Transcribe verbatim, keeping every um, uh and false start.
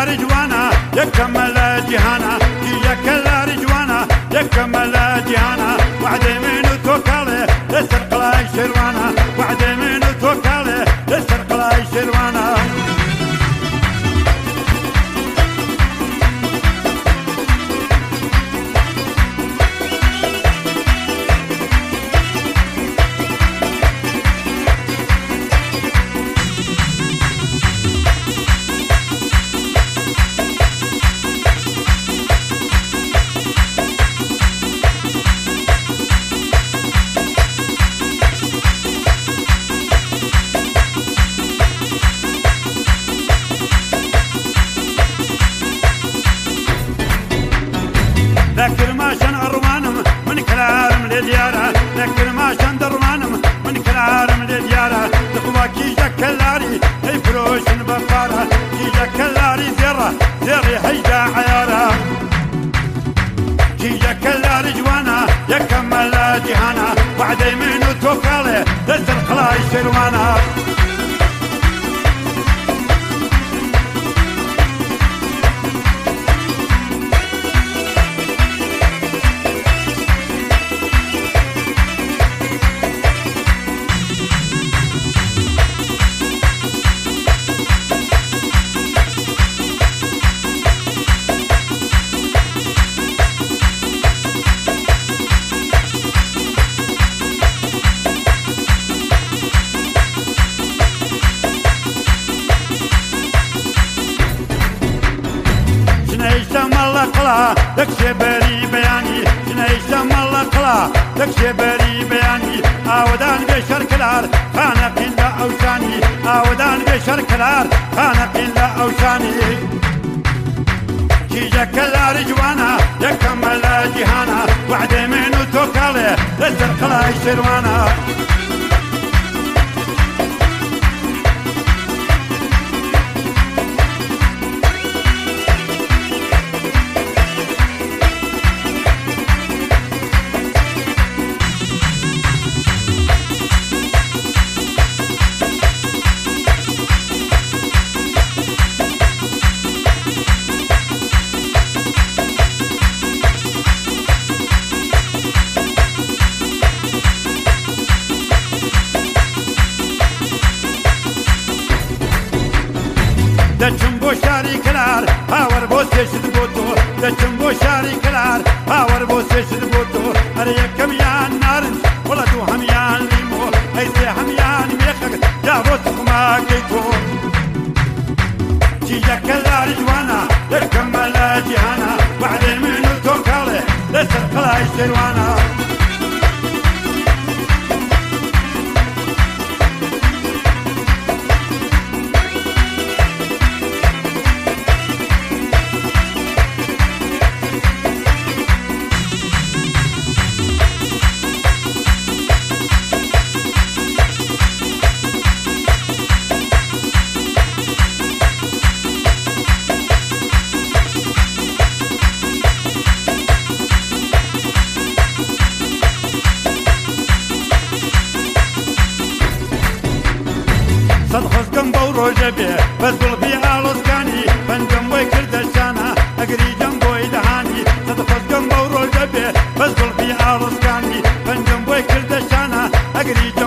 رجوانا يكمل جهانا يكل رجوانا يكمل جهانا وعد من توكله يسرق لا شروانا وعد من توكله يسرق لا شروانا ذكر ما شن أروانم من كلام لديارة ذكر ما شن دروانم من كلام لديارة تقوى كي جكلاري هي فروش بفارة كي جكلاري زيرة زيري هيدا عيارة كي جكلاري جوانا يكمل جهانا وعدي منو توكالي تسر خلاي شروانا شنيشتم الله قلا دك شبري بياني شنيشتم الله قلا دك شبري بياني آودان بشر كلار خانق لا أوشاني آودان بشر كلار خانق لا أوشاني كي جكلا رجوانا يكمل جهانا وعد منو توكله لسرق لا شروانا دچم بو شاری کلار هاور بو سشد بوتو دچم بو شاری کلار هاور بو سشد بوتو اره یکم یان نارنج ولا تو هم یان لیمو ایسه هم یان میخک یا روت ما کیتو جی جکلا رجوانا یکمل جهانا بعد منو توکاله لسر خلاي شروانا صد خزقم بورو جبي بس قلبي آلوسكاني بنجم بوي كردشانا أقري جنبوي دهاني صد خزقم بورو جبي بس قلبي آلوسكاني بنجم بوي كردشانا أقري